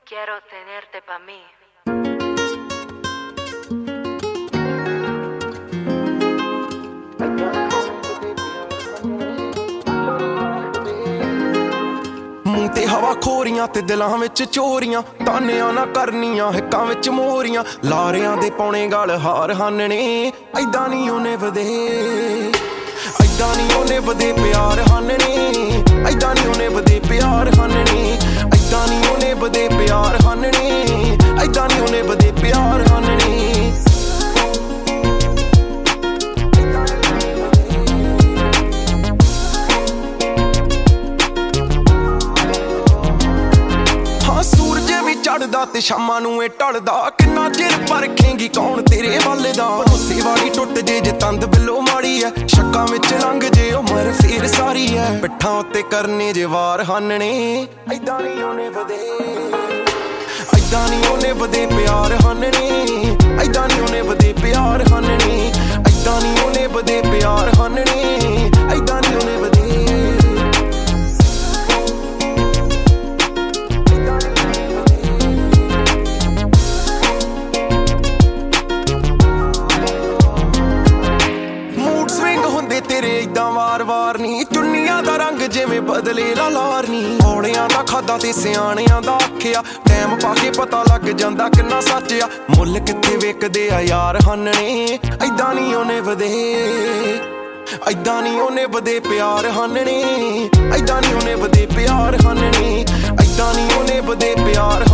Quiero tenerte pa' mí. ਮੂੰਹ ਤੇ ਹਵਾ ਖੋਰੀਆਂ ਤੇ ਦਿਲਾਂ ਵਿੱਚ ਚੋਰੀਆਂ, ਤਾਨਿਆਂ ਨਾ ਕਰਨੀਆਂ ਹਿੱਕਾਂ ਵਿੱਚ ਮੋਰੀਆਂ, ਲਾਰਿਆਂ ਦੇ ਪਾਉਣੇ ਗਲ ਹਾਰ ਹਾਨਣੇ, ਐਦਾਂ ਨਹੀਂ ਉਹਨੇ ਵਧੇ, ਐਦਾਂ ਨਹੀਂ ਉਹਨੇ ਵਧੇ ਪਿਆਰ ਹਾਨਣੇ, ਐਦਾਂ ਨਹੀਂ ਉਹਨੇ ਵਧੇ ਪਿਆਰ ਹਾਨਣੇ, ਐਦਾਂ ਨਹੀਂ ਉਹਨੇ ਵਧੇ ਪਿਆਰ ਹਾਨਣੇ, ਐਦਾਂ ਨਹੀਂ ਉਹਨੇ ਵਧੇ ਪਿਆਰ ਹਾਨਣੇ। ਚੜਦਾ ਤੇ ਸ਼ਾਮਾਂ ਨੂੰ ਇਹ ਢਲਦਾ, ਕਿੰਨਾ ਚਿਰ ਪਰਖੇਂਗੀ ਕੌਣ ਤੇਰੇ ਵੱਲ ਦਾ, ਭਰੋਸੇ ਵਾਲੀ ਟੁੱਟ ਜੇ ਤੰਦ ਬਿੱਲੋ ਮਾੜੀ ਐ, ਸ਼ੱਕਾਂ ਵਿੱਚ ਲੰਘ ਜੇ ਉਮਰ ਫੇਰ ਸਾਰੀ ਐ, ਪਿੱਠਾਂ ਉੱਤੇ ਕਰਨੇ ਜੇ ਵਾਰ ਹਾਨਣੇ, ਐਦਾਂ ਨਹੀਂ ਉਹਨੇ ਵਧੇ, ਐਦਾਂ ਨਹੀਂ ਉਹਨੇ ਵਧੇ ਪਿਆਰ ਹਾਨਣੇ, ਐਦਾਂ ਨਹੀਂ ਉਹਨੇ ਵਧੇ ਪਿਆਰ ਹਾਨਣੇ, ਐਦਾਂ ਨਹੀਂ ਉਹਨੇ ਵਧੇ ਪਿਆਰ ਹਾਨਣੇ, ਐਦਾਂ ਨਹੀਂ ਉਹਨੇ ਵਧੇ। ਤੇਰੇ ਏਦਾਂ ਵਾਰ-ਵਾਰ ਨੀ, ਚੁੰਨੀਆਂ ਦਾ ਰੰਗ ਜਿਵੇਂ ਬਦਲੇ ਲਾਰ ਨੀ, ਔੜਿਆਂ ਦਾ ਖਾਦਾ ਤੇ ਸਿਆਣਿਆਂ ਦਾ ਆਖਿਆ, ਟੈਮ ਪਾ ਕੇ ਪਤਾ ਲੱਗ ਜਾਂਦਾ ਕਿੰਨਾ ਸੱਚ ਆ, ਮੁੱਲ ਕਿੱਥੇ ਵੇਖਦੇ ਆ ਯਾਰ ਹਾਨਣੇ, ਐਦਾਂ ਨਹੀਂ ਉਹਨੇ ਵਧੇ, ਐਦਾਂ ਨਹੀਂ ਉਹਨੇ ਵਧੇ ਪਿਆਰ ਹਾਨਣੇ, ਐਦਾਂ ਨਹੀਂ ਉਹਨੇ ਵਧੇ ਪਿਆਰ ਹਾਨਣੇ, ਐਦਾਂ ਨਹੀਂ ਉਹਨੇ ਵਧੇ ਪਿਆਰ